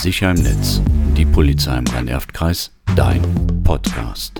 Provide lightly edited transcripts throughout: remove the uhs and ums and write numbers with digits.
Sicher im Netz. Die Polizei im Rhein-Erft-Kreis. Dein Podcast.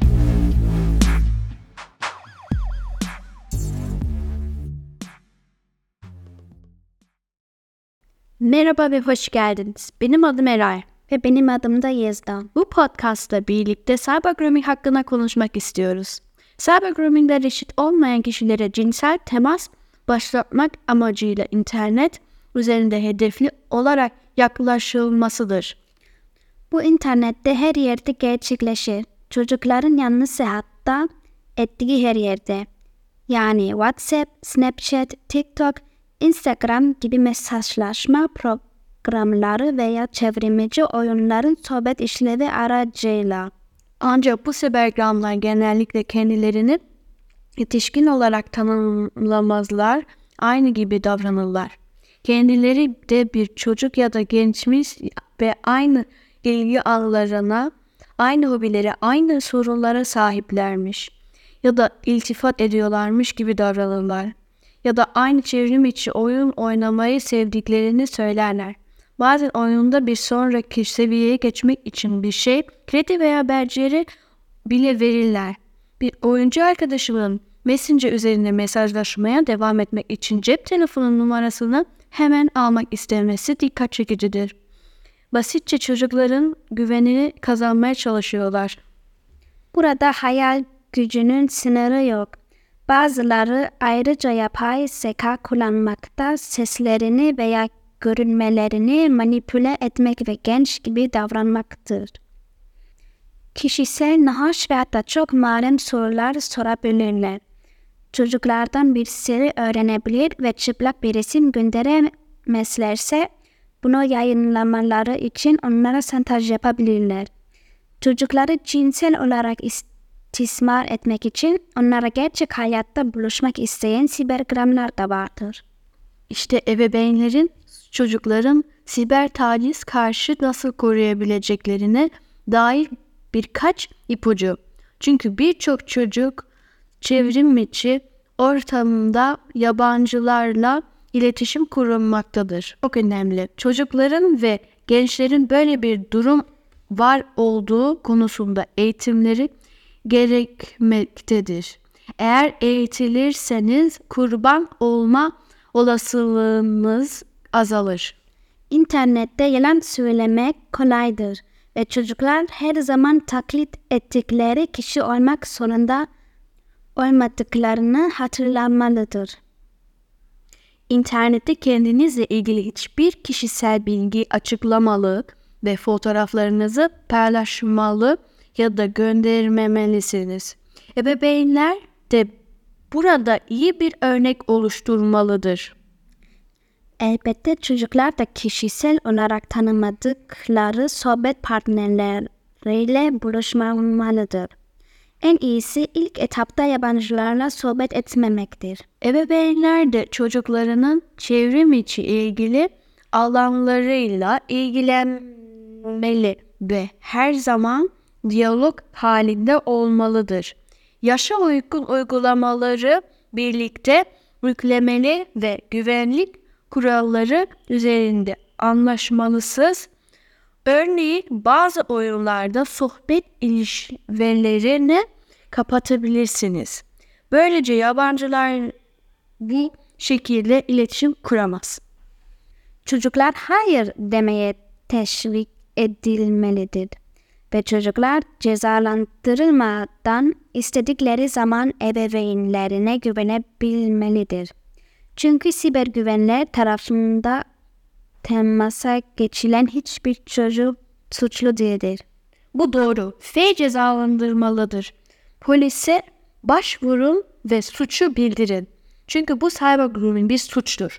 Merhaba ve hoş geldiniz. Benim adım Eray. Ve benim adım da Yezda. Bu podcastla birlikte cybergrooming hakkında konuşmak istiyoruz. Cybergrooming'de reşit olmayan kişilere cinsel temas başlatmak amacıyla internet üzerinde hedefli olarak yaklaşılmasıdır. Bu internette her yerde gerçekleşir. Çocukların yanlısı hatta ettiği her yerde. Yani WhatsApp, Snapchat, TikTok, Instagram gibi mesajlaşma programları veya çevrimiçi oyunların sohbet işlevi aracıyla. Ancak bu cybergramlar genellikle kendilerini yetişkin olarak tanımlamazlar, aynı gibi davranırlar. Kendileri de bir çocuk ya da gençmiş ve aynı ilgi alanlarına, aynı hobilere, aynı sorunlara sahiplermiş ya da iltifat ediyorlarmış gibi davranırlar. Ya da aynı çevrim içi oyun oynamayı sevdiklerini söylerler. Bazen oyunda bir sonraki seviyeye geçmek için bir şey, kredi veya beceri bile verirler. Bir oyuncu arkadaşımın Messenger üzerinde mesajlaşmaya devam etmek için cep telefonu numarasını hemen almak istemesi dikkat çekicidir. Basitçe çocukların güvenini kazanmaya çalışıyorlar. Burada hayal gücünün sınırı yok. Bazıları ayrıca yapay zeka kullanmakta, seslerini veya görünmelerini manipüle etmek ve genç gibi davranmaktır. Kişisel, nahoş ve hatta çok malum sorular sorabilirler. Çocuklardan bir seri öğrenebilir ve çıplak bir resim gönderemezlerse bunu yayınlamaları için onlara şantaj yapabilirler. Çocukları cinsel olarak istismar etmek için onlara gerçek hayatta buluşmak isteyen sibergramlar da vardır. İşte ebeveynlerin çocukların siber taciz karşı nasıl koruyabileceklerine dair birkaç ipucu. Çünkü birçok çocuk çevrim içi ortamda yabancılarla iletişim kurmaktadır. Çok önemli. Çocukların ve gençlerin böyle bir durum var olduğu konusunda eğitimleri gerekmektedir. Eğer eğitilirseniz kurban olma olasılığınız azalır. İnternette yalan söylemek kolaydır ve çocuklar her zaman taklit ettikleri kişi olmak zorunda olmadıklarını hatırlamalıdır. İnternette kendinizle ilgili hiçbir kişisel bilgi açıklamalı ve fotoğraflarınızı paylaşmalı ya da göndermemelisiniz. Ebeveynler de burada iyi bir örnek oluşturmalıdır. Elbette çocuklar da kişisel olarak tanımadıkları sohbet partnerleriyle buluşmamalıdır. En iyisi ilk etapta yabancılarla sohbet etmemektir. Ebeveynler de çocuklarının çevrim içi ilgili alanlarıyla ilgilenmeli ve her zaman diyalog halinde olmalıdır. Yaşa uygun uygulamaları birlikte yüklemeli ve güvenlik kuralları üzerinde anlaşmalısınız. Örneğin bazı oyunlarda sohbet ilişkilerini kapatabilirsiniz. Böylece yabancılar bu şekilde iletişim kuramaz. Çocuklar hayır demeye teşvik edilmelidir ve çocuklar cezalandırılmadan istedikleri zaman ebeveynlerine güvenebilmelidir. Çünkü siber güvenler tarafında temasa geçilen hiçbir çocuk suçlu değildir. Bu doğru ve cezalandırmalıdır. Polise başvurun ve suçu bildirin. Çünkü bu cybergrooming bir suçtur.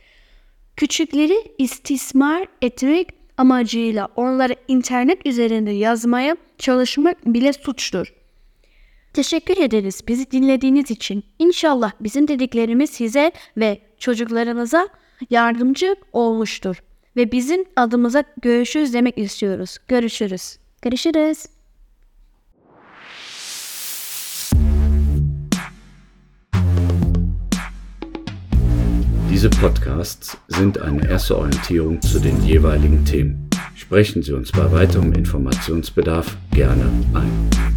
Küçükleri istismar etmek amacıyla onları internet üzerinde yazmaya çalışmak bile suçtur. Teşekkür ederiz bizi dinlediğiniz için. İnşallah bizim dediklerimiz size ve çocuklarınıza yardımcı olmuştur. Ve bizim adımıza görüşürüz demek istiyoruz. Görüşürüz. Görüşürüz. Diese Podcasts sind eine erste Orientierung zu den jeweiligen Themen. Sprechen Sie uns bei weiterem Informationsbedarf gerne ein.